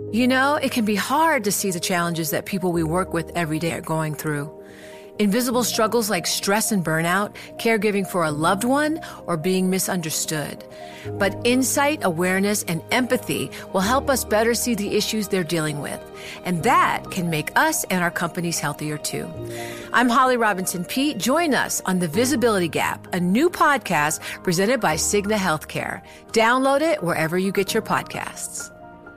You know, it can be hard to see the challenges that people we work with every day are going through. Invisible struggles like stress and burnout, caregiving for a loved one, or being misunderstood. But insight, awareness, and empathy will help us better see the issues they're dealing with. And that can make us and our companies healthier too. I'm Holly Robinson Peete. Join us on The Visibility Gap, a new podcast presented by Cigna Healthcare. Download it wherever you get your podcasts.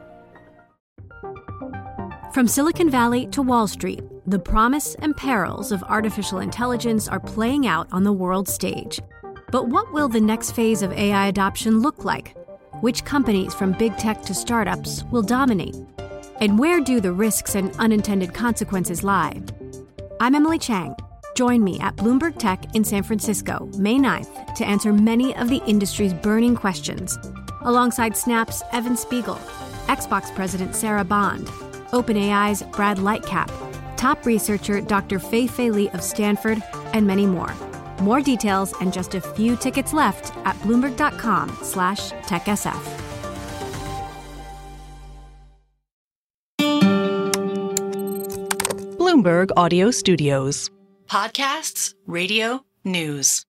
From Silicon Valley to Wall Street, the promise and perils of artificial intelligence are playing out on the world stage. But what will the next phase of AI adoption look like? Which companies, from big tech to startups, will dominate? And where do the risks and unintended consequences lie? I'm Emily Chang. Join me at Bloomberg Tech in San Francisco, May 9th, to answer many of the industry's burning questions, alongside Snap's Evan Spiegel, Xbox President Sarah Bond, OpenAI's Brad Lightcap, top researcher Dr. Fei-Fei Li of Stanford, and many more. More details and just a few tickets left at Bloomberg.com/TechSF. Bloomberg Audio Studios. Podcasts, radio, news.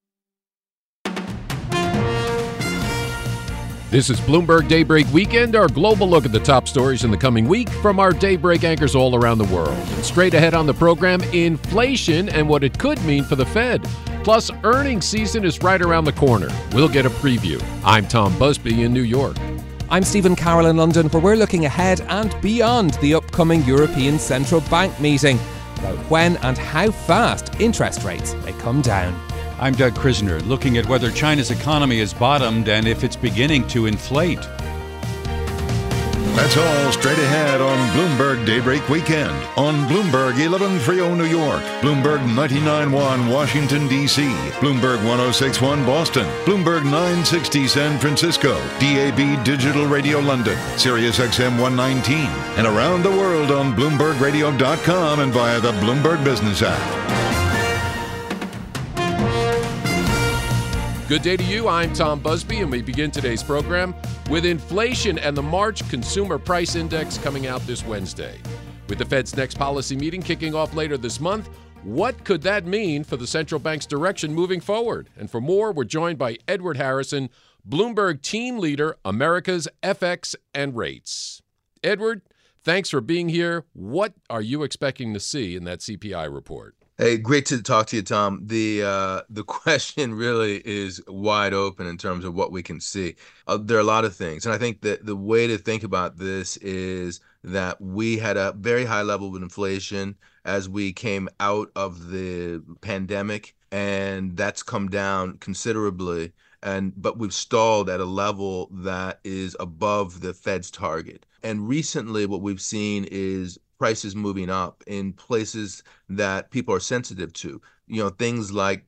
This is Bloomberg Daybreak Weekend, our global look at the top stories in the coming week from our Daybreak anchors all around the world. And straight ahead on the program, inflation and what it could mean for the Fed. Plus, earnings season is right around the corner. We'll get a preview. I'm Tom Busby in New York. I'm Stephen Carroll in London, where we're looking ahead and beyond the upcoming European Central Bank meeting about when and how fast interest rates may come down. I'm Doug Krisner, looking at whether China's economy has bottomed and if it's beginning to inflate. That's all straight ahead on Bloomberg Daybreak Weekend on Bloomberg 1130 New York, Bloomberg 99.1 Washington, D.C., Bloomberg 106.1 Boston, Bloomberg 960 San Francisco, DAB Digital Radio London, Sirius XM 119, and around the world on BloombergRadio.com and via the Bloomberg Business app. Good day to you. I'm Tom Busby, and we begin today's program with inflation and the March Consumer Price Index coming out this Wednesday. With the Fed's next policy meeting kicking off later this month, what could that mean for the central bank's direction moving forward? And for more, we're joined by Edward Harrison, Bloomberg team leader, America's FX and Rates. Edward, thanks for being here. What are you expecting to see in that CPI report? Hey, great to talk to you, Tom. The question really is wide open in terms of what we can see. There are a lot of things, and I think that the way to think about this is that we had a very high level of inflation as we came out of the pandemic, and that's come down considerably. But we've stalled at a level that is above the Fed's target. And recently, what we've seen is prices moving up in places that people are sensitive to. Things like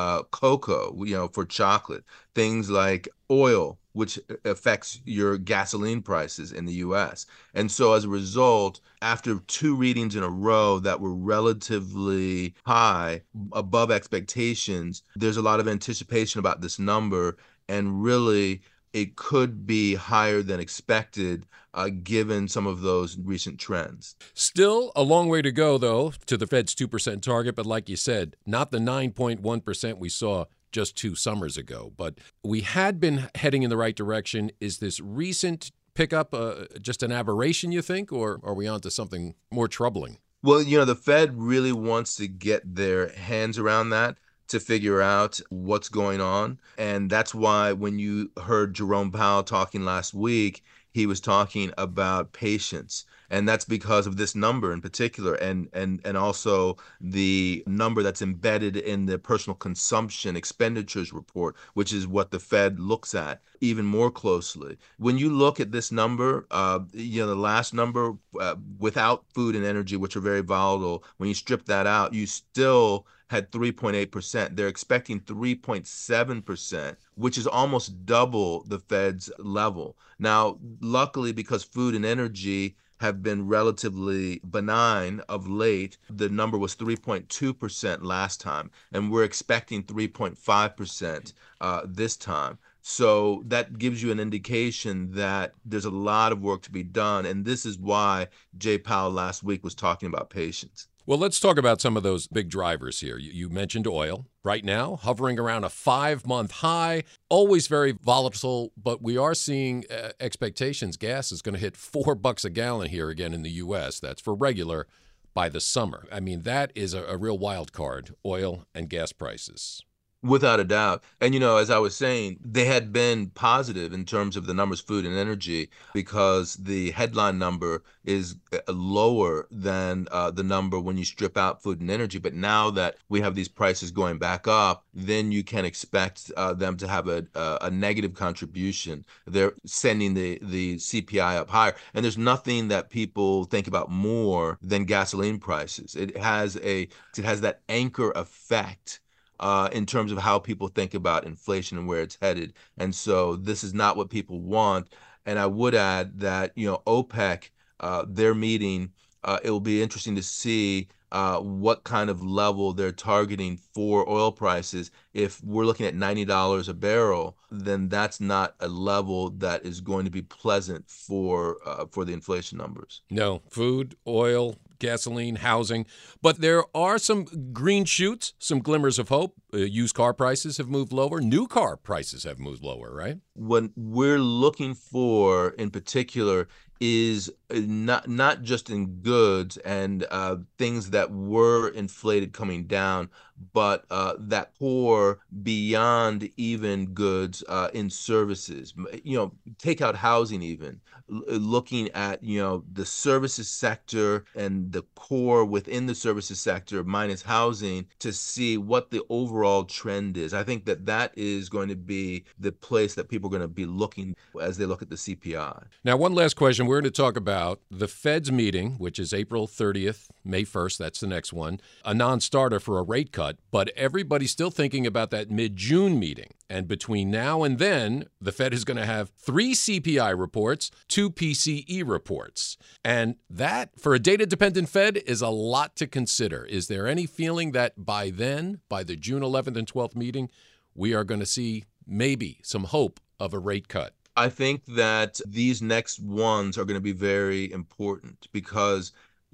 cocoa, for chocolate, things like oil, which affects your gasoline prices in the U.S. And so as a result, after two readings in a row that were relatively high, above expectations, there's a lot of anticipation about this number, and really it could be higher than expected, given some of those recent trends. Still a long way to go, though, to the Fed's 2% target. But like you said, not the 9.1% we saw just 2 summers ago. But we had been heading in the right direction. Is this recent pickup just an aberration, you think, or are we on to something more troubling? Well, the Fed really wants to get their hands around that to figure out what's going on. And that's why when you heard Jerome Powell talking last week, he was talking about patience. And that's because of this number in particular, and also the number that's embedded in the personal consumption expenditures report, which is what the Fed looks at even more closely. When you look at this number, the last number without food and energy, which are very volatile, when you strip that out, you still had 3.8%. They're expecting 3.7%, which is almost double the Fed's level. Now, luckily, because food and energy have been relatively benign of late, the number was 3.2% last time, and we're expecting 3.5% this time. So that gives you an indication that there's a lot of work to be done. And this is why Jay Powell last week was talking about patience. Well, let's talk about some of those big drivers here. You mentioned oil. Right now, hovering around a 5-month high, always very volatile, but we are seeing expectations. Gas is going to hit $4 a gallon here again in the U.S. That's for regular by the summer. I mean, that is a real wild card, oil and gas prices. Without a doubt. And, as I was saying, they had been positive in terms of the numbers, food and energy, because the headline number is lower than the number when you strip out food and energy. But now that we have these prices going back up, then you can expect them to have a negative contribution. They're sending the CPI up higher. And there's nothing that people think about more than gasoline prices. It has that anchor effect in terms of how people think about inflation and where it's headed. And so this is not what people want. And I would add that, OPEC, their meeting, it will be interesting to see what kind of level they're targeting for oil prices. If we're looking at $90 a barrel, then that's not a level that is going to be pleasant for the inflation numbers. No, food, oil, gasoline, housing. But there are some green shoots, some glimmers of hope. Used car prices have moved lower. New car prices have moved lower, right? What we're looking for in particular is not just in goods and things that were inflated coming down, but that core beyond even goods in services. Take out housing even. Looking at, the services sector and the core within the services sector minus housing to see what the overall trend is. I think that is going to be the place that people are going to be looking as they look at the CPI. Now, one last question. We're going to talk about the Fed's meeting, which is April 30th, May 1st. That's the next one. A non-starter for a rate cut, but everybody's still thinking about that mid-June meeting. And between now and then, the Fed is going to have 3 CPI reports, 2 PCE reports. And that, for a data-dependent Fed, is a lot to consider. Is there any feeling that by then, by the June 11th and 12th meeting, we are going to see maybe some hope of a rate cut? I think that these next ones are going to be very important because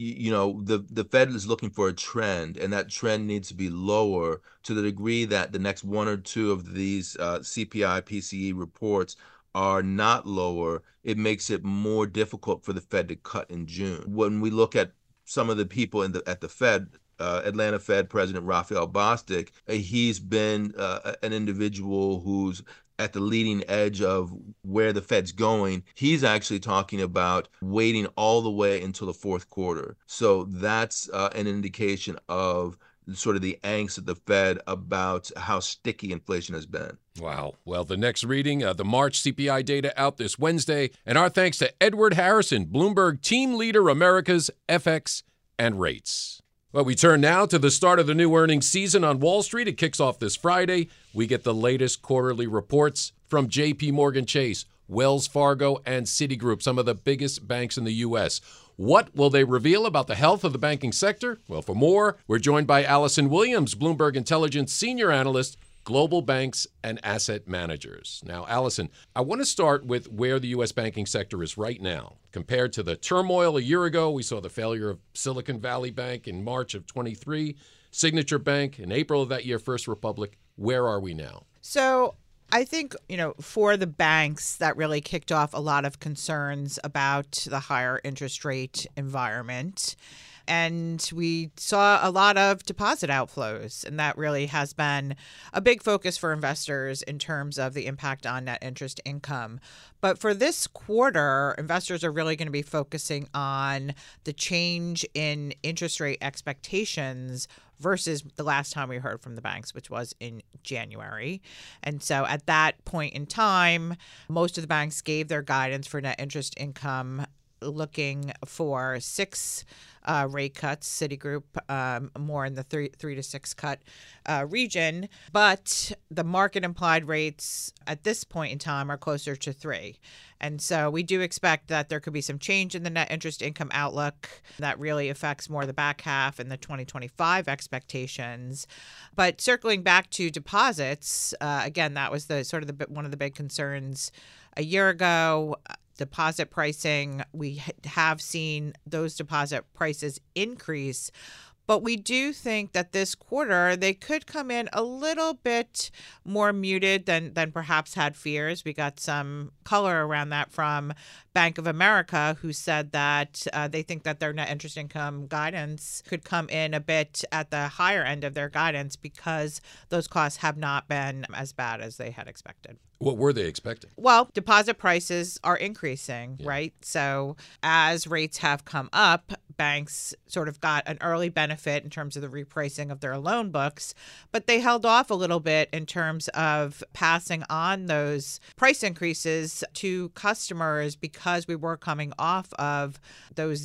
the Fed is looking for a trend, and that trend needs to be lower to the degree that the next 1 or 2 of these CPI, PCE reports are not lower. It makes it more difficult for the Fed to cut in June. When we look at some of the people at the Fed, Atlanta Fed President Raphael Bostic, he's been an individual who's at the leading edge of where the Fed's going. He's actually talking about waiting all the way until the fourth quarter. So that's an indication of sort of the angst of the Fed about how sticky inflation has been. Wow. Well, the next reading, the March CPI data out this Wednesday. And our thanks to Edward Harrison, Bloomberg Team Leader Americas, FX and Rates. Well, we turn now to the start of the new earnings season on Wall Street. It kicks off this Friday. We get the latest quarterly reports from J.P. Morgan Chase, Wells Fargo, and Citigroup, some of the biggest banks in the U.S. What will they reveal about the health of the banking sector? Well, for more, we're joined by Allison Williams, Bloomberg Intelligence Senior Analyst, Global Banks and Asset Managers. Now, Allison, I want to start with where the U.S. banking sector is right now. Compared to the turmoil a year ago, we saw the failure of Silicon Valley Bank in March of 23, Signature Bank in April of that year, First Republic. Where are we now? So I think, for the banks, that really kicked off a lot of concerns about the higher interest rate environment. And we saw a lot of deposit outflows, and that really has been a big focus for investors in terms of the impact on net interest income. But for this quarter, investors are really going to be focusing on the change in interest rate expectations versus the last time we heard from the banks, which was in January. And so at that point in time, most of the banks gave their guidance for net interest income looking for 6 rate cuts. Citigroup more in the 3 to 6 cut region, but the market implied rates at this point in time are closer to 3. And so we do expect that there could be some change in the net interest income outlook that really affects more the back half and the 2025 expectations. But circling back to deposits, again, that was the sort of one of the big concerns a year ago. Deposit pricing, we have seen those deposit prices increase. But we do think that this quarter, they could come in a little bit more muted than perhaps had fears. We got some color around that from Bank of America, who said that they think that their net interest income guidance could come in a bit at the higher end of their guidance because those costs have not been as bad as they had expected. What were they expecting? Well, deposit prices are increasing, right? So as rates have come up, banks sort of got an early benefit in terms of the repricing of their loan books, but they held off a little bit in terms of passing on those price increases to customers because we were coming off of those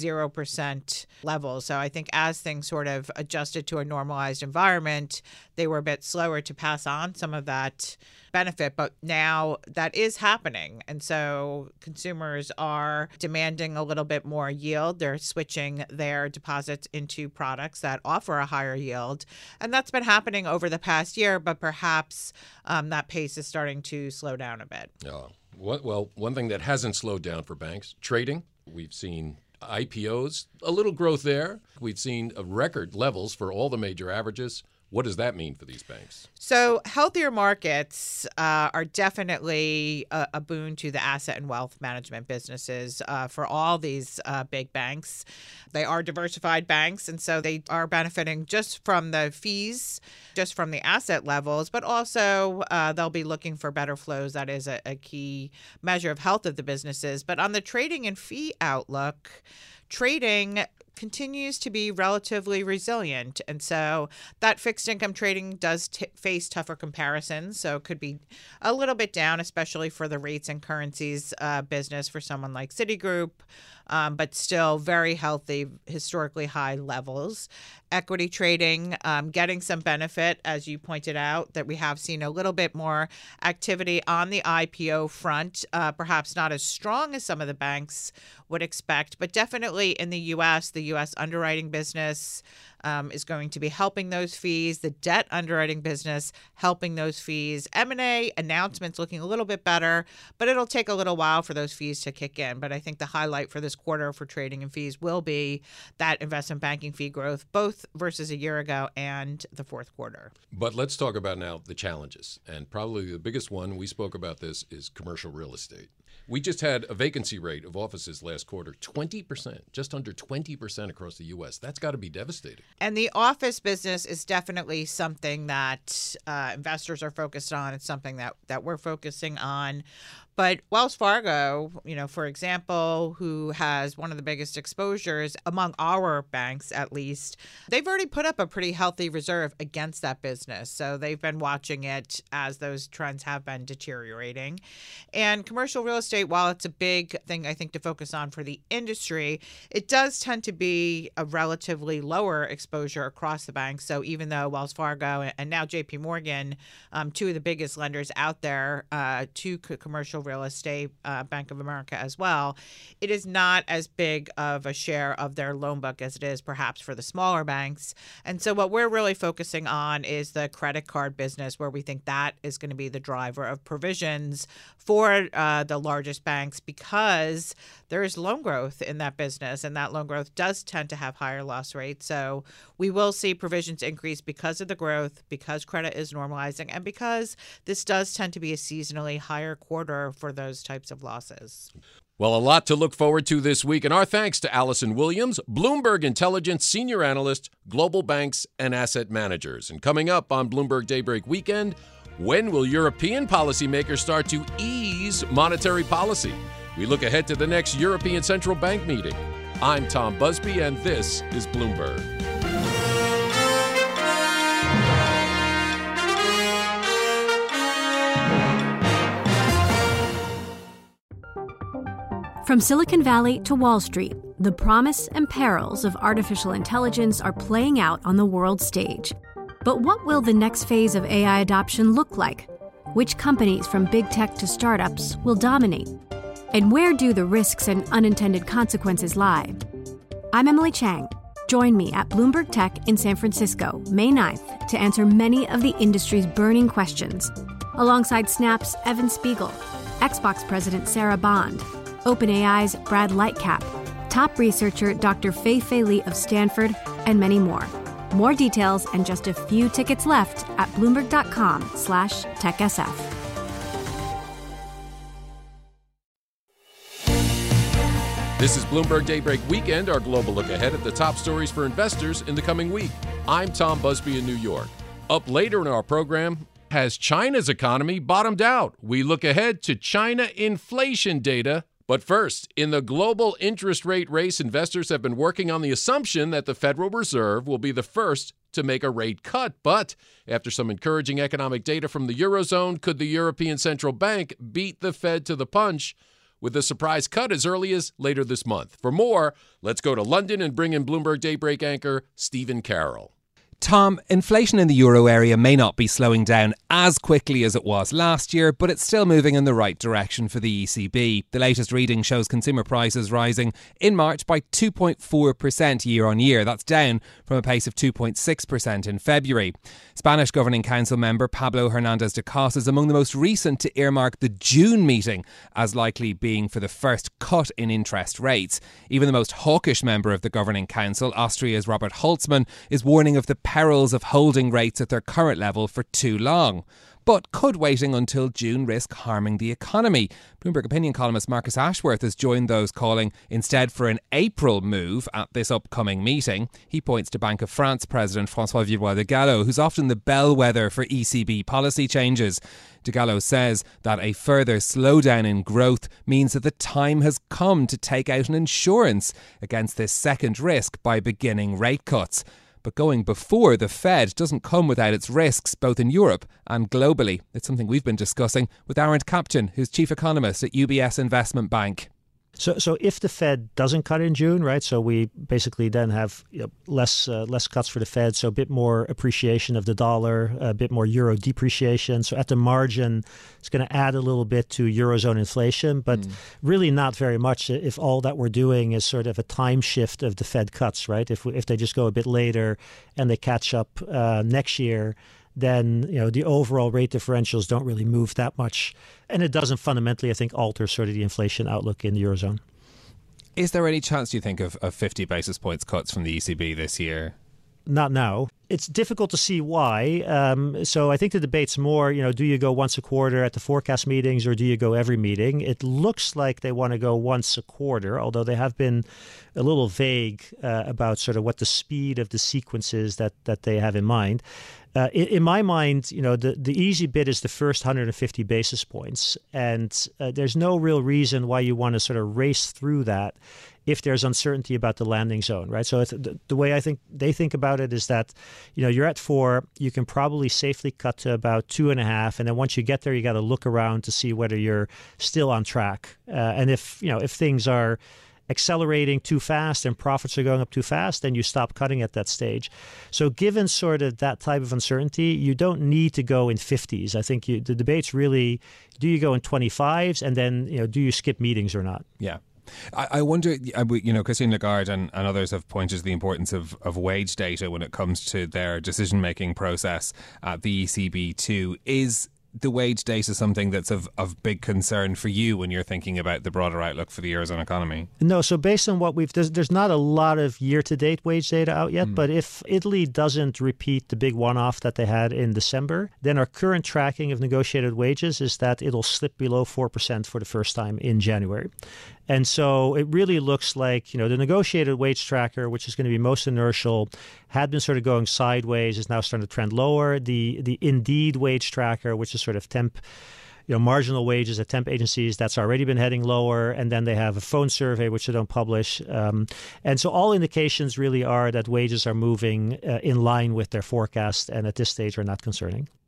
0% levels. So I think as things sort of adjusted to a normalized environment, they were a bit slower to pass on some of that benefit, but now that is happening. And so consumers are demanding a little bit more yield. They're switching their deposits into products that offer a higher yield. And that's been happening over the past year, but perhaps that pace is starting to slow down a bit. Well, one thing that hasn't slowed down for banks, trading. We've seen IPOs, a little growth there. We've seen record levels for all the major averages. What does that mean for these banks? So healthier markets are definitely a boon to the asset and wealth management businesses for all these big banks. They are diversified banks, and so they are benefiting just from the fees, just from the asset levels, but also they'll be looking for better flows. That is a key measure of health of the businesses. But on the trading and fee outlook, trading continues to be relatively resilient. And so that fixed income trading does face tougher comparisons. So it could be a little bit down, especially for the rates and currencies business for someone like Citigroup, but still very healthy, historically high levels. Equity trading, getting some benefit, as you pointed out, that we have seen a little bit more activity on the IPO front, perhaps not as strong as some of the banks would expect, but definitely in the U.S., the U.S. underwriting business is going to be helping those fees, the debt underwriting business helping those fees. M&A announcements looking a little bit better, but it'll take a little while for those fees to kick in. But I think the highlight for this quarter for trading and fees will be that investment banking fee growth, both versus a year ago and the fourth quarter. But let's talk about now the challenges. And probably the biggest one, we spoke about this, is commercial real estate. We just had a vacancy rate of offices last quarter, 20%, just under 20% across the U.S. That's got to be devastating. And the office business is definitely something that investors are focused on. It's something that we're focusing on. But Wells Fargo, for example, who has one of the biggest exposures among our banks, at least, they've already put up a pretty healthy reserve against that business. So they've been watching it as those trends have been deteriorating. And commercial real estate, while it's a big thing, I think, to focus on for the industry, it does tend to be a relatively lower exposure across the banks. So even though Wells Fargo and now JP Morgan, two of the biggest lenders out there to commercial real estate, Bank of America as well, it is not as big of a share of their loan book as it is perhaps for the smaller banks. And so what we're really focusing on is the credit card business, where we think that is going to be the driver of provisions for the largest banks, because there is loan growth in that business, and that loan growth does tend to have higher loss rates. So we will see provisions increase because of the growth, because credit is normalizing, and because this does tend to be a seasonally higher quarter for those types of losses. Well, a lot to look forward to this week, and our thanks to Allison Williams, Bloomberg Intelligence Senior Analyst, Global Banks and Asset Managers. And coming up on Bloomberg Daybreak Weekend, when will European policymakers start to ease monetary policy? We look ahead to the next European Central Bank meeting. I'm Tom Busby, and this is Bloomberg. From Silicon Valley to Wall Street, the promise and perils of artificial intelligence are playing out on the world stage. But what will the next phase of AI adoption look like? Which companies from big tech to startups will dominate? And where do the risks and unintended consequences lie? I'm Emily Chang. Join me at Bloomberg Tech in San Francisco, May 9th, to answer many of the industry's burning questions, alongside Snap's Evan Spiegel, Xbox President Sarah Bond, OpenAI's Brad Lightcap, top researcher Dr. Fei-Fei Li of Stanford, and many more. More details and just a few tickets left at Bloomberg.com/TechSF. This is Bloomberg Daybreak Weekend, our global look ahead at the top stories for investors in the coming week. I'm Tom Busby in New York. Up later in our program, has China's economy bottomed out? We look ahead to China inflation data. But first, in the global interest rate race, investors have been working on the assumption that the Federal Reserve will be the first to make a rate cut. But after some encouraging economic data from the Eurozone, could the European Central Bank beat the Fed to the punch with a surprise cut as early as later this month? For more, let's go to London and bring in Bloomberg Daybreak anchor Stephen Carroll. Tom, inflation in the euro area may not be slowing down as quickly as it was last year, but it's still moving in the right direction for the ECB. The latest reading shows consumer prices rising in March by 2.4% year on year. That's down from a pace of 2.6% in February. Spanish Governing Council member Pablo Hernández de Cos is among the most recent to earmark the June meeting as likely being for the first cut in interest rates. Even the most hawkish member of the Governing Council, Austria's Robert Holzmann, is warning of the perils of holding rates at their current level for too long. But could waiting until June risk harming the economy? Bloomberg opinion columnist Marcus Ashworth has joined those calling instead for an April move at this upcoming meeting. He points to Bank of France President François Villeroy de Gallo, who's often the bellwether for ECB policy changes. De Gallo says that a further slowdown in growth means that the time has come to take out an insurance against this second risk by beginning rate cuts. But going before the Fed doesn't come without its risks, both in Europe and globally. It's something we've been discussing with Arend Kaptein, who's chief economist at UBS Investment Bank. So if the Fed doesn't cut in June, right? So we basically then have less cuts for the Fed, so a bit more appreciation of the dollar, a bit more euro depreciation. So at the margin, it's going to add a little bit to Eurozone inflation, but really not very much if all that we're doing is sort of a time shift of the Fed cuts, right? If they just go a bit later and they catch up next year, then the overall rate differentials don't really move that much. And it doesn't fundamentally, I think, alter sort of the inflation outlook in the Eurozone. Is there any chance, do you think, of 50 basis points cuts from the ECB this year? Not now. It's difficult to see why. So I think the debate's more, do you go once a quarter at the forecast meetings or do you go every meeting? It looks like they want to go once a quarter, although they have been a little vague about sort of what the speed of the sequence is that they have in mind. In my mind, the easy bit is the first 150 basis points. And there's no real reason why you want to sort of race through that if there's uncertainty about the landing zone, right? So the way I think they think about it is that, you're at 4, you can probably safely cut to about 2.5. And then once you get there, you got to look around to see whether you're still on track. And if things are accelerating too fast and profits are going up too fast, then you stop cutting at that stage. So given sort of that type of uncertainty, you don't need to go in 50s. I think the debate's really, do you go in 25s and then, do you skip meetings or not? Yeah. I wonder, Christine Lagarde and others have pointed to the importance of wage data when it comes to their decision-making process at the ECB too. Is the wage data something that's of big concern for you when you're thinking about the broader outlook for the Eurozone economy? No, so based on what there's not a lot of year-to-date wage data out yet, but if Italy doesn't repeat the big one-off that they had in December, then our current tracking of negotiated wages is that it'll slip below 4% for the first time in January. And so it really looks like, the negotiated wage tracker, which is going to be most inertial, had been sort of going sideways, is now starting to trend lower. The Indeed wage tracker, which is sort of temp, marginal wages at temp agencies, that's already been heading lower. And then they have a phone survey, which they don't publish. And so all indications really are that wages are moving in line with their forecast and at this stage are not concerning.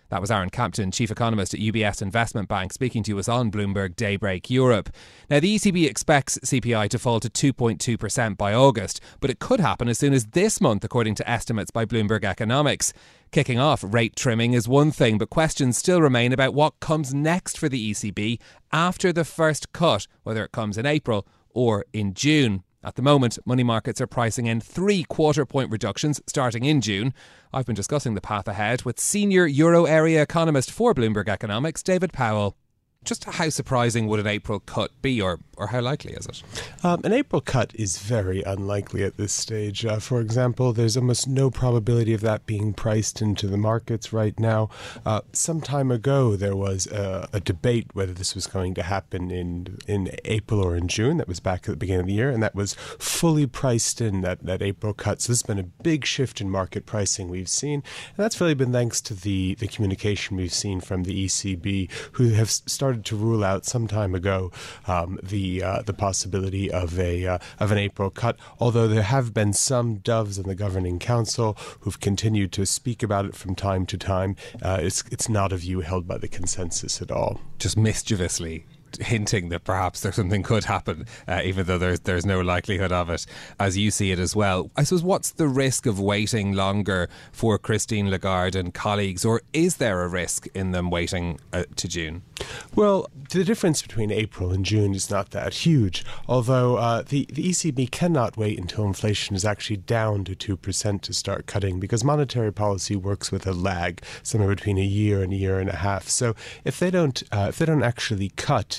That was Aaron Captain, Chief Economist at UBS Investment Bank, speaking to us on Bloomberg Daybreak Europe. Now, the ECB expects CPI to fall to 2.2% by August, but it could happen as soon as this month, according to estimates by Bloomberg Economics. Kicking off rate trimming is one thing, but questions still remain about what comes next for the ECB after the first cut, whether it comes in April or in June. At the moment, money markets are pricing in 3 quarter-point reductions starting in June. I've been discussing the path ahead with senior euro area economist for Bloomberg Economics, David Powell. Just how surprising would an April cut be, or how likely is it? An April cut is very unlikely at this stage. For example, there's almost no probability of that being priced into the markets right now. Some time ago, there was a debate whether this was going to happen in April or in June. That was back at the beginning of the year, and that was fully priced in, that April cut. So this has been a big shift in market pricing we've seen, and that's really been thanks to the communication we've seen from the ECB, who have started to rule out some time ago the possibility of an April cut. Although there have been some doves in the governing council who've continued to speak about it from time to time. It's not a view held by the consensus at all. Just mischievously hinting that perhaps something could happen, even though there's no likelihood of it, as you see it as well. I suppose, what's the risk of waiting longer for Christine Lagarde and colleagues, or is there a risk in them waiting to June? Well, the difference between April and June is not that huge, although the ECB cannot wait until inflation is actually down to 2% to start cutting, because monetary policy works with a lag, somewhere between a year and a half. So if they don't actually cut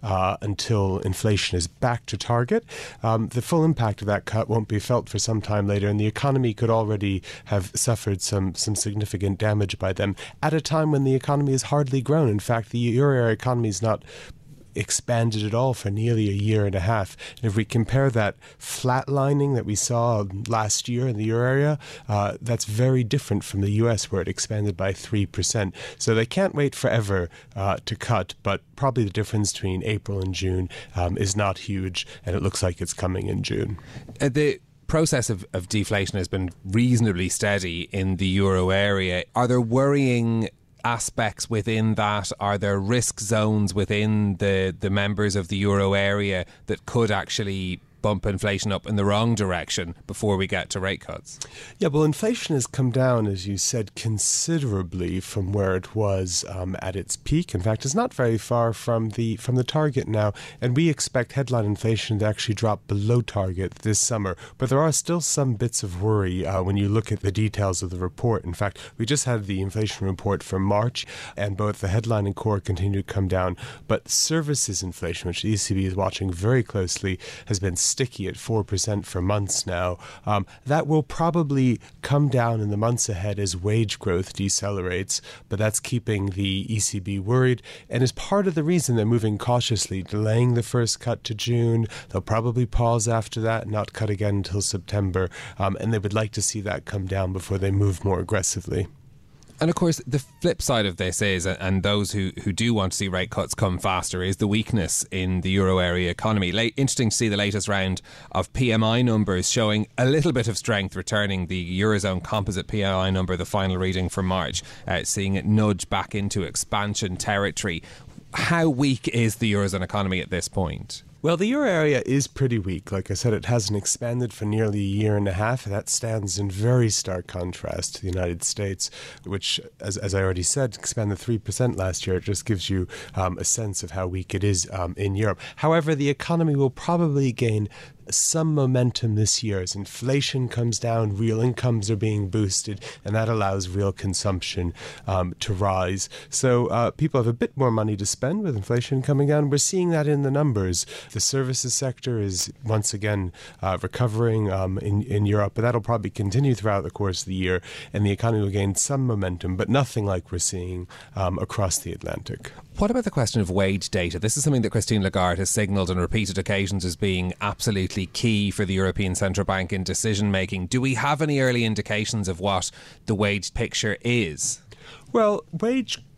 until inflation is back to target, the full impact of that cut won't be felt for some time later, and the economy could already have suffered some significant damage by them at a time when the economy has hardly grown. In fact, the euro area economy is not expanded at all for nearly a year and a half. And if we compare that flatlining that we saw last year in the euro area, that's very different from the US, where it expanded by 3%. So they can't wait forever to cut, but probably the difference between April and June is not huge, and it looks like it's coming in June. The process of deflation has been reasonably steady in the euro area. Are there worrying aspects within that? Are there risk zones within the members of the euro area that could actually bump inflation up in the wrong direction before we get to rate cuts? Yeah, well, inflation has come down, as you said, considerably from where it was at its peak. In fact, it's not very far from the target now, and we expect headline inflation to actually drop below target this summer. But there are still some bits of worry when you look at the details of the report. In fact, we just had the inflation report for March, and both the headline and core continue to come down. But services inflation, which the ECB is watching very closely, has been sticky at 4% for months now. That will probably come down in the months ahead as wage growth decelerates, but that's keeping the ECB worried, and is part of the reason they're moving cautiously, delaying the first cut to June. They'll probably pause after that, not cut again until September, and they would like to see that come down before they move more aggressively. And of course, the flip side of this is, and those who do want to see rate cuts come faster, is the weakness in the euro area economy. Interesting to see the latest round of PMI numbers showing a little bit of strength, returning the Eurozone composite PMI number, the final reading for March, seeing it nudge back into expansion territory. How weak is the Eurozone economy at this point? Well, the euro area is pretty weak. Like I said, it hasn't expanded for nearly a year and a half. That stands in very stark contrast to the United States, which, as I already said, expanded 3% last year. It just gives you a sense of how weak it is in Europe. However, the economy will probably gain some momentum this year as inflation comes down, real incomes are being boosted, and that allows real consumption to rise. So people have a bit more money to spend with inflation coming down. We're seeing that in the numbers. The services sector is once again recovering in Europe, but that'll probably continue throughout the course of the year, and the economy will gain some momentum, but nothing like we're seeing across the Atlantic. What about the question of wage data? This is something that Christine Lagarde has signalled on repeated occasions as being absolutely key for the European Central Bank in decision making. Do we have any early indications of what the wage picture is? Well, wage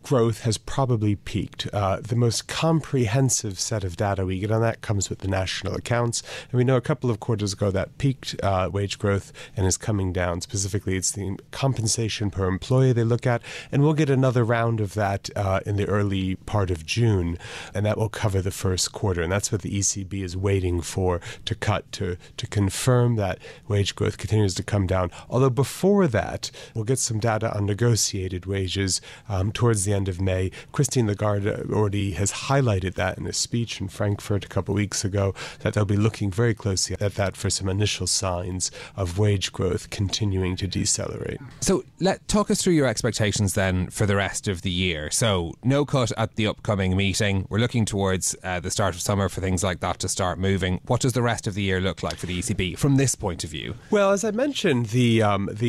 growth has probably peaked. The most comprehensive set of data we get on that comes with the national accounts. And we know a couple of quarters ago that peaked wage growth and is coming down. Specifically, it's the compensation per employee they look at. And we'll get another round of that in the early part of June. And that will cover the first quarter. And that's what the ECB is waiting for to cut, to confirm that wage growth continues to come down. Although before that, we'll get some data on negotiated wages towards the end of May. Christine Lagarde already has highlighted that in a speech in Frankfurt a couple of weeks ago, that they'll be looking very closely at that for some initial signs of wage growth continuing to decelerate. So talk us through your expectations then for the rest of the year. So no cut at the upcoming meeting. We're looking towards the start of summer for things like that to start moving. What does the rest of the year look like for the ECB from this point of view? Well, as I mentioned, the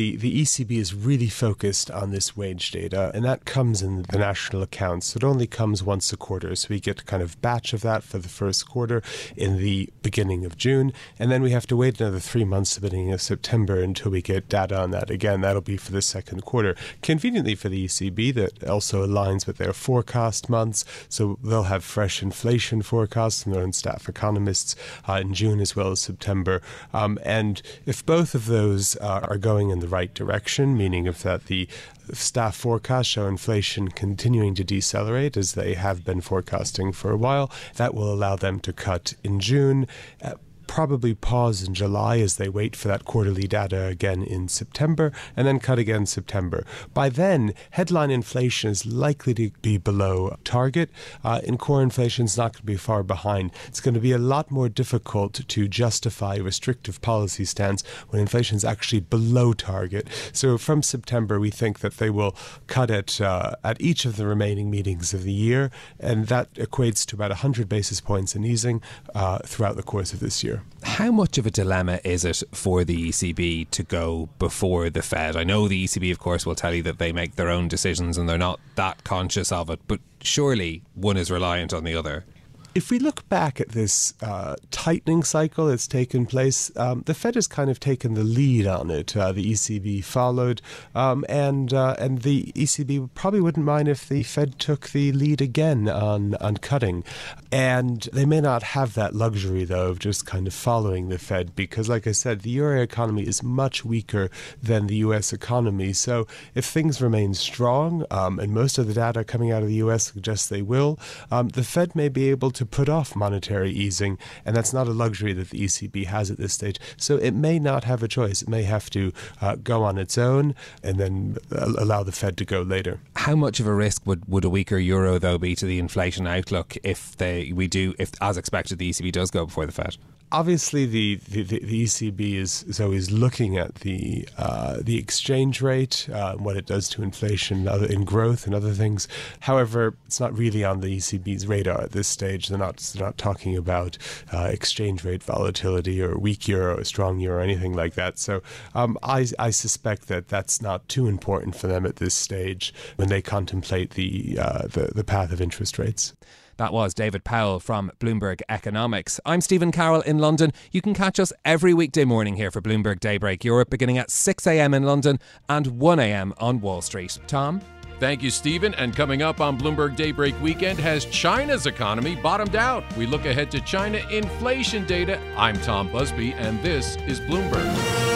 ECB is really focused on this wage data, and that comes in the national accounts. It only comes once a quarter, so we get a kind of batch of that for the first quarter in the beginning of June, and then we have to wait another 3 months to the beginning of September until we get data on that again. That'll be for the second quarter. Conveniently for the ECB, that also aligns with their forecast months, so they'll have fresh inflation forecasts from their own staff economists in June as well as September. And if both of those are going in the right direction, meaning if that the staff forecasts show inflation continuing to decelerate as they have been forecasting for a while, that will allow them to cut in June, probably pause in July as they wait for that quarterly data again in September, and then cut again in September. By then, headline inflation is likely to be below target, and core inflation is not going to be far behind. It's going to be a lot more difficult to justify a restrictive policy stance when inflation is actually below target. So from September, we think that they will cut at each of the remaining meetings of the year, and that equates to about 100 basis points in easing throughout the course of this year. How much of a dilemma is it for the ECB to go before the Fed? I know the ECB, of course, will tell you that they make their own decisions and they're not that conscious of it, but surely one is reliant on the other. If we look back at this tightening cycle that's taken place, the Fed has kind of taken the lead on it. The ECB followed, and the ECB probably wouldn't mind if the Fed took the lead again on cutting. And they may not have that luxury, though, of just kind of following the Fed, because, like I said, the euro economy is much weaker than the U.S. economy. So if things remain strong, and most of the data coming out of the U.S. suggests they will, the Fed may be able to put off monetary easing, and that's not a luxury that the ECB has at this stage. So it may not have a choice. It may have to go on its own and then allow the Fed to go later. How much of a risk would a weaker euro, though, be to the inflation outlook if as expected, the ECB does go before the Fed? Obviously, the ECB is always looking at the exchange rate, what it does to inflation in growth and other things. However, it's not really on the ECB's radar at this stage. They're not talking about exchange rate volatility or weak euro or strong euro or anything like that. So I suspect that that's not too important for them at this stage when they contemplate the path of interest rates. That was David Powell from Bloomberg Economics. I'm Stephen Carroll in London. You can catch us every weekday morning here for Bloomberg Daybreak Europe, beginning at 6 a.m. in London and 1 a.m. on Wall Street. Tom? Thank you, Stephen. And coming up on Bloomberg Daybreak Weekend, has China's economy bottomed out? We look ahead to China inflation data. I'm Tom Busby, and this is Bloomberg.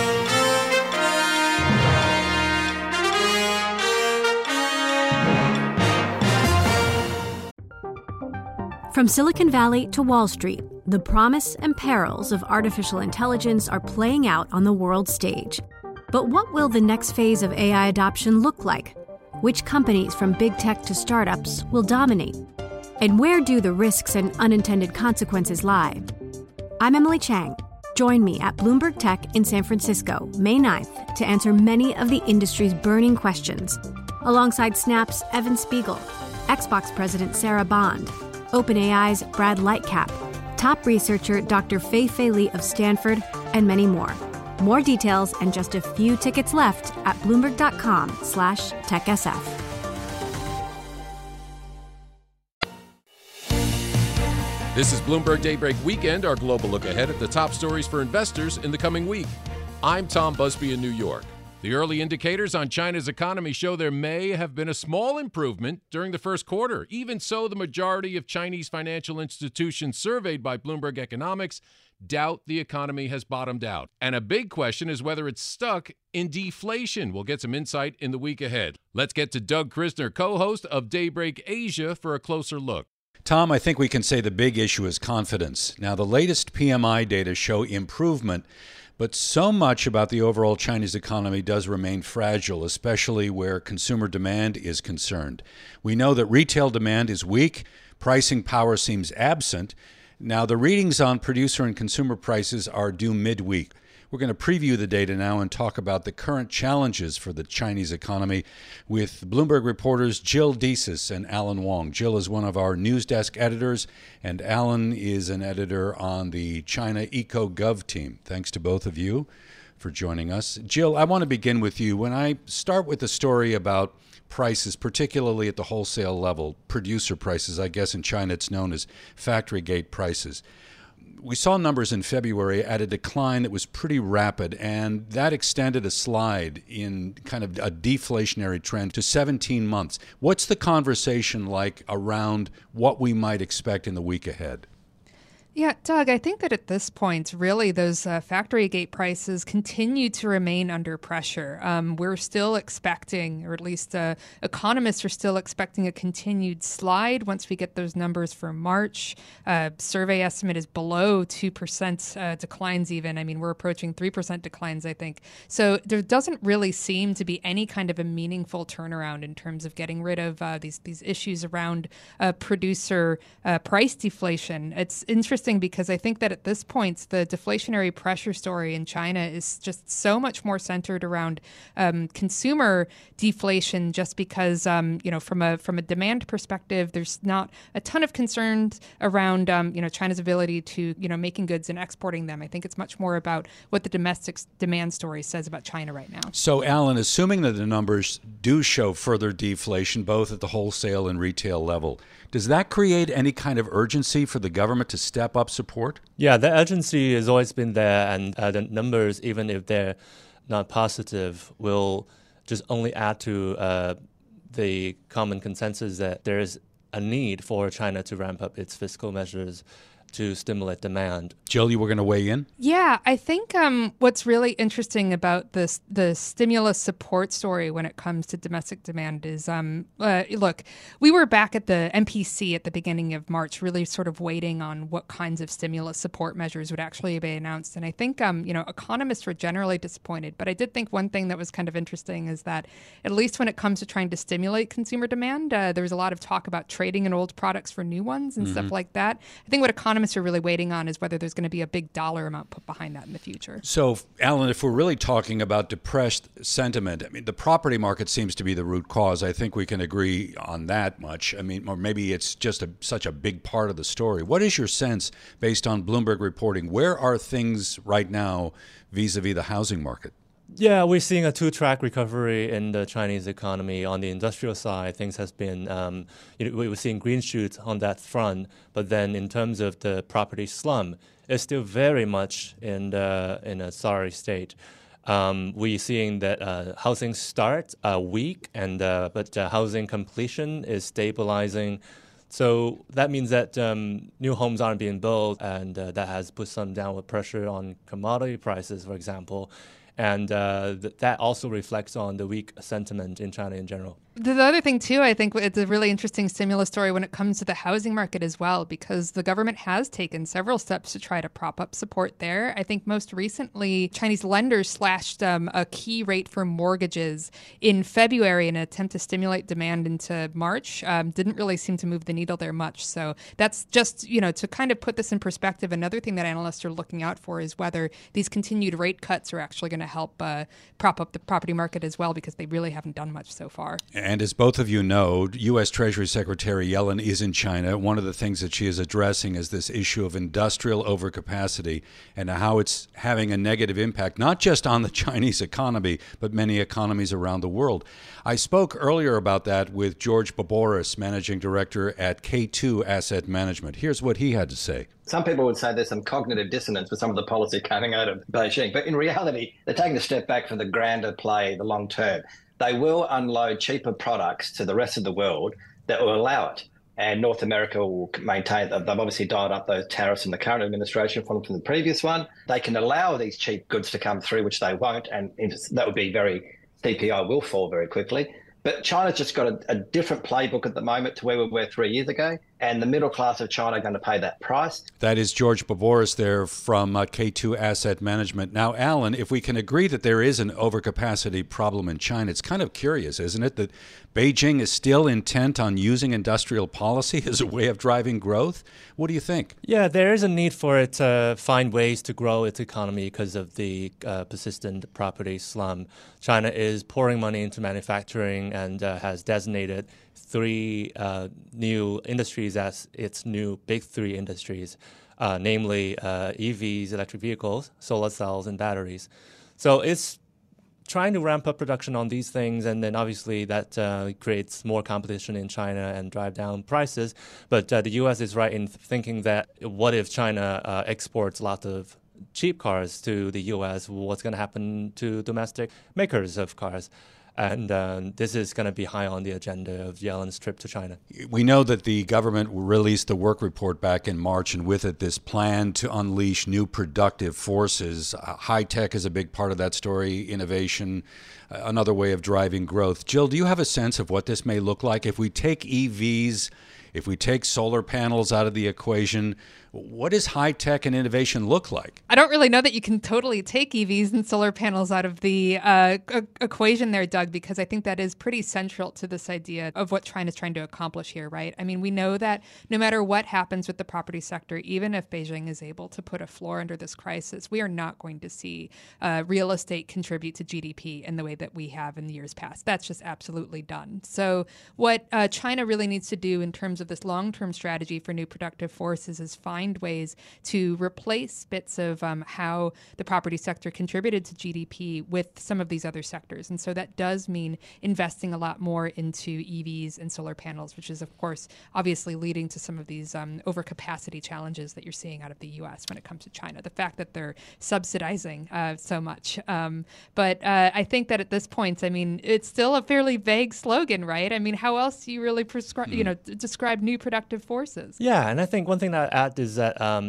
From Silicon Valley to Wall Street, the promise and perils of artificial intelligence are playing out on the world stage. But what will the next phase of AI adoption look like? Which companies, from big tech to startups, will dominate? And where do the risks and unintended consequences lie? I'm Emily Chang. Join me at Bloomberg Tech in San Francisco, May 9th, to answer many of the industry's burning questions, alongside Snap's Evan Spiegel, Xbox President Sarah Bond, OpenAI's Brad Lightcap, top researcher Dr. Fei-Fei Li of Stanford, and many more. More details and just a few tickets left at Bloomberg.com/TechSF. This is Bloomberg Daybreak Weekend, our global look ahead at the top stories for investors in the coming week. I'm Tom Busby in New York. The early indicators on China's economy show there may have been a small improvement during the first quarter. Even so, the majority of Chinese financial institutions surveyed by Bloomberg Economics doubt the economy has bottomed out. And a big question is whether it's stuck in deflation. We'll get some insight in the week ahead. Let's get to Doug Krisner, co-host of Daybreak Asia, for a closer look. Tom, I think we can say the big issue is confidence. Now, the latest PMI data show improvement, but so much about the overall Chinese economy does remain fragile, especially where consumer demand is concerned. We know that retail demand is weak, pricing power seems absent. Now, the readings on producer and consumer prices are due midweek. We're going to preview the data now and talk about the current challenges for the Chinese economy with Bloomberg reporters Jill Desis and Alan Wong. Jill is one of our news desk editors, and Alan is an editor on the China EcoGov team. Thanks to both of you for joining us. Jill, I want to begin with you. When I start with the story about prices, particularly at the wholesale level, producer prices, I guess in China it's known as factory gate prices. We saw numbers in February at a decline that was pretty rapid, and that extended a slide in kind of a deflationary trend to 17 months. What's the conversation like around what we might expect in the week ahead? Yeah, Doug, I think that at this point, really, those factory gate prices continue to remain under pressure. We're still expecting, or at least economists are still expecting, a continued slide once we get those numbers for March. Survey estimate is below 2% declines even. I mean, we're approaching 3% declines, I think. So there doesn't really seem to be any kind of a meaningful turnaround in terms of getting rid of these issues around producer price deflation. It's interesting because I think that at this point, the deflationary pressure story in China is just so much more centered around consumer deflation, just because, from a demand perspective, there's not a ton of concerns around, China's ability to, making goods and exporting them. I think it's much more about what the domestic demand story says about China right now. So, Alan, assuming that the numbers do show further deflation, both at the wholesale and retail level, does that create any kind of urgency for the government to step up support? Yeah, the urgency has always been there, and the numbers, even if they're not positive, will just only add to the common consensus that there is a need for China to ramp up its fiscal measures to stimulate demand. Jill, you were going to weigh in? Yeah, I think what's really interesting about the stimulus support story when it comes to domestic demand is, look, we were back at the MPC at the beginning of March, really sort of waiting on what kinds of stimulus support measures would actually be announced. And I think, economists were generally disappointed. But I did think one thing that was kind of interesting is that, at least when it comes to trying to stimulate consumer demand, there was a lot of talk about trading in old products for new ones and stuff like that. I think what economists are really waiting on is whether there's going to be a big dollar amount put behind that in the future. So, Alan, if we're really talking about depressed sentiment, I mean, the property market seems to be the root cause. I think we can agree on that much. I mean, or maybe it's just such a big part of the story. What is your sense, based on Bloomberg reporting? Where are things right now vis-a-vis the housing market? Yeah, we're seeing a two-track recovery in the Chinese economy. On the industrial side, things has been, we're seeing green shoots on that front. But then in terms of the property slump, it's still very much in a sorry state. We're seeing that housing starts are weak, but housing completion is stabilizing. So that means that new homes aren't being built, and that has put some downward pressure on commodity prices, for example. And that also reflects on the weak sentiment in China in general. The other thing, too, I think it's a really interesting stimulus story when it comes to the housing market as well, because the government has taken several steps to try to prop up support there. I think most recently, Chinese lenders slashed a key rate for mortgages in February in an attempt to stimulate demand into March. Didn't really seem to move the needle there much. So that's just, to kind of put this in perspective, another thing that analysts are looking out for is whether these continued rate cuts are actually going to help prop up the property market as well, because they really haven't done much so far. And as both of you know, U.S. Treasury Secretary Yellen is in China. One of the things that she is addressing is this issue of industrial overcapacity and how it's having a negative impact, not just on the Chinese economy, but many economies around the world. I spoke earlier about that with George Boboris, Managing Director at K2 Asset Management. Here's what he had to say. Some people would say there's some cognitive dissonance with some of the policy coming out of Beijing, but in reality, they're taking a step back for the grander play, the long term. They will unload cheaper products to the rest of the world that will allow it. And North America will maintain that they've obviously dialed up those tariffs in the current administration from the previous one. They can allow these cheap goods to come through, which they won't, and that would be CPI will fall very quickly. But China's just got a different playbook at the moment to where we were 3 years ago, and the middle class of China are going to pay that price. That is George Boboris there from K2 Asset Management. Now, Alan, if we can agree that there is an overcapacity problem in China, it's kind of curious, isn't it, that Beijing is still intent on using industrial policy as a way of driving growth? What do you think? Yeah, there is a need for it to find ways to grow its economy because of the persistent property slum. China is pouring money into manufacturing and has designated 3 new industries as its new big 3 industries, namely EVs, electric vehicles, solar cells, and batteries. So it's trying to ramp up production on these things, and then obviously that creates more competition in China and drive down prices. But the U.S. is right in thinking that what if China exports lots of cheap cars to the U.S., what's going to happen to domestic makers of cars? And this is going to be high on the agenda of Yellen's trip to China. We know that the government released the work report back in March, and with it, this plan to unleash new productive forces. High tech is a big part of that story, innovation, another way of driving growth. Jill, do you have a sense of what this may look like? If we take EVs, if we take solar panels out of the equation, what does high tech and innovation look like? I don't really know that you can totally take EVs and solar panels out of the equation there, Doug, because I think that is pretty central to this idea of what China's trying to accomplish here, right? I mean, we know that no matter what happens with the property sector, even if Beijing is able to put a floor under this crisis, we are not going to see real estate contribute to GDP in the way that we have in the years past. That's just absolutely done. So what China really needs to do in terms of this long-term strategy for new productive forces is find ways to replace bits of how the property sector contributed to GDP with some of these other sectors. And so that does mean investing a lot more into EVs and solar panels, which is, of course, obviously leading to some of these overcapacity challenges that you're seeing out of the U.S. when it comes to China, the fact that they're subsidizing so much. But I think that at this point, I mean, it's still a fairly vague slogan, right? I mean, how else do you really describe new productive forces? Yeah, and I think one thing that I'd add is that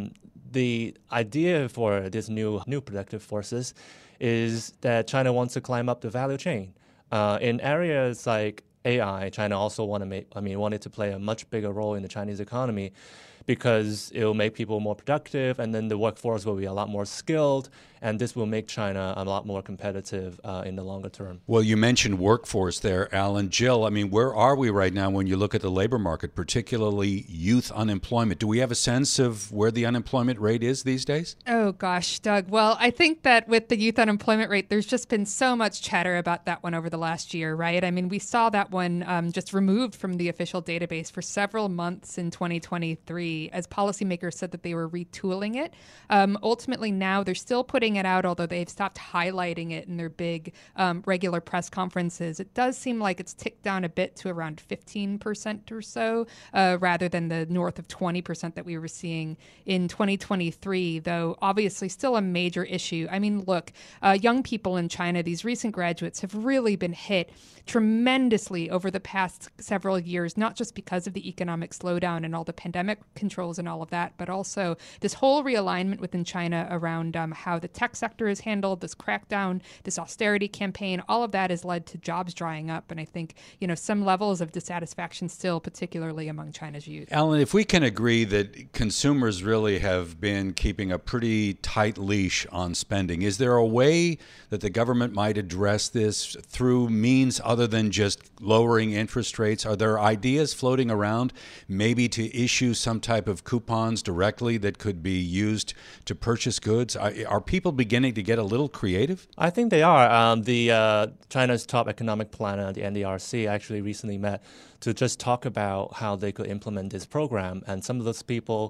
the idea for this new productive forces is that China wants to climb up the value chain. In areas like AI, China also wanted to play a much bigger role in the Chinese economy because it will make people more productive, and then the workforce will be a lot more skilled, and this will make China a lot more competitive in the longer term. Well, you mentioned workforce there, Alan. Jill, I mean, where are we right now when you look at the labor market, particularly youth unemployment? Do we have a sense of where the unemployment rate is these days? Oh, gosh, Doug. Well, I think that with the youth unemployment rate, there's just been so much chatter about that one over the last year, right? I mean, we saw that one just removed from the official database for several months in 2023 as policymakers said that they were retooling it. Ultimately, now they're still putting it out, although they've stopped highlighting it in their big regular press conferences. It does seem like it's ticked down a bit to around 15% or so, rather than the north of 20% that we were seeing in 2023, though obviously still a major issue. I mean, look, young people in China, these recent graduates have really been hit tremendously over the past several years, not just because of the economic slowdown and all the pandemic controls and all of that, but also this whole realignment within China around how the tech sector is handled, this crackdown, this austerity campaign, all of that has led to jobs drying up. And I think, some levels of dissatisfaction still, particularly among China's youth. Alan, if we can agree that consumers really have been keeping a pretty tight leash on spending, is there a way that the government might address this through means other than just lowering interest rates? Are there ideas floating around maybe to issue some type of coupons directly that could be used to purchase goods? Are people beginning to get a little creative? I think they are. China's top economic planner, the NDRC, actually recently met to just talk about how they could implement this program. And some of those people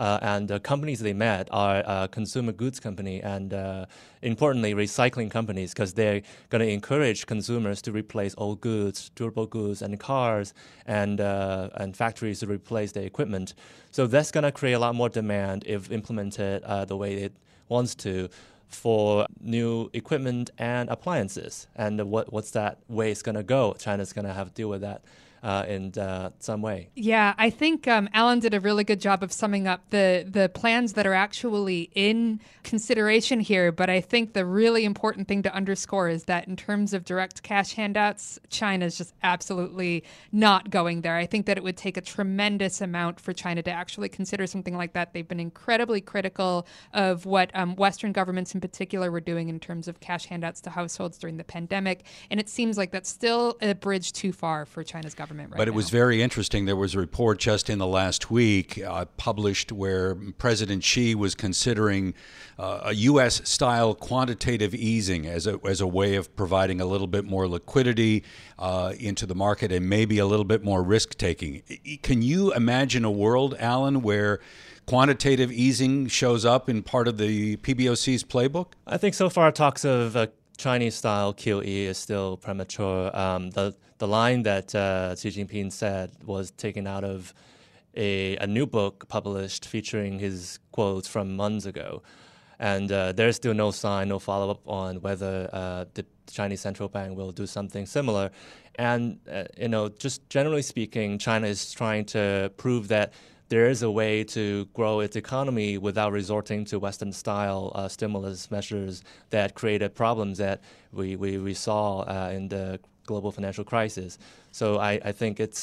and the companies they met are consumer goods company and importantly recycling companies, because they're going to encourage consumers to replace old goods, durable goods, and cars, and factories to replace their equipment. So that's going to create a lot more demand if implemented the way it wants to for new equipment and appliances. And what's that way it's going to go? China's going to have to deal with that in some way. Yeah, I think Alan did a really good job of summing up the plans that are actually in consideration here. But I think the really important thing to underscore is that in terms of direct cash handouts, China is just absolutely not going there. I think that it would take a tremendous amount for China to actually consider something like that. They've been incredibly critical of what Western governments in particular were doing in terms of cash handouts to households during the pandemic. And it seems like that's still a bridge too far for China's government. But it was very interesting. There was a report just in the last week published where President Xi was considering a U.S.-style quantitative easing as a way of providing a little bit more liquidity into the market and maybe a little bit more risk-taking. Can you imagine a world, Alan, where quantitative easing shows up in part of the PBOC's playbook? I think so far talks of Chinese-style QE is still premature. The line that Xi Jinping said was taken out of a new book published featuring his quotes from months ago. And there's still no sign, no follow-up on whether the Chinese central bank will do something similar. And, just generally speaking, China is trying to prove that there is a way to grow its economy without resorting to Western-style stimulus measures that created problems that we saw in the global financial crisis. So I think it's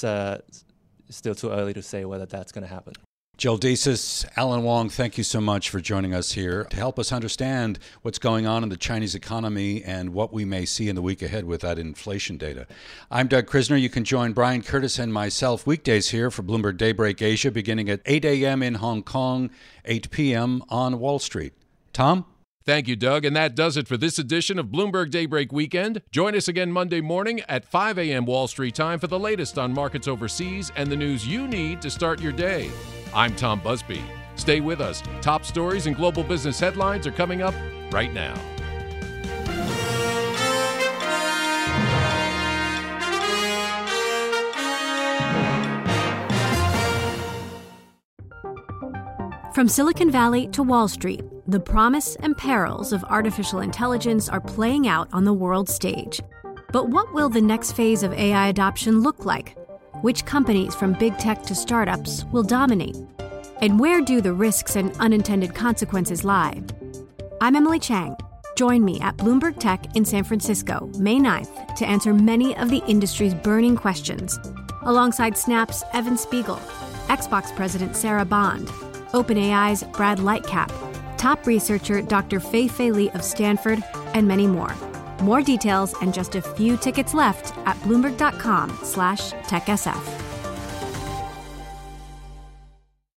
still too early to say whether that's going to happen. Jill Desis, Alan Wong, thank you so much for joining us here to help us understand what's going on in the Chinese economy and what we may see in the week ahead with that inflation data. I'm Doug Krisner. You can join Brian Curtis and myself weekdays here for Bloomberg Daybreak Asia beginning at 8 a.m. in Hong Kong, 8 p.m. on Wall Street. Tom? Thank you, Doug. And that does it for this edition of Bloomberg Daybreak Weekend. Join us again Monday morning at 5 a.m. Wall Street time for the latest on markets overseas and the news you need to start your day. I'm Tom Busby. Stay with us. Top stories and global business headlines are coming up right now. From Silicon Valley to Wall Street, the promise and perils of artificial intelligence are playing out on the world stage. But what will the next phase of AI adoption look like? Which companies from big tech to startups will dominate? And where do the risks and unintended consequences lie? I'm Emily Chang. Join me at Bloomberg Tech in San Francisco, May 9th, to answer many of the industry's burning questions, alongside Snap's Evan Spiegel, Xbox President Sarah Bond, OpenAI's Brad Lightcap, top researcher Dr. Fei Li of Stanford, and many more. More details and just a few tickets left at Bloomberg.com/TechSF.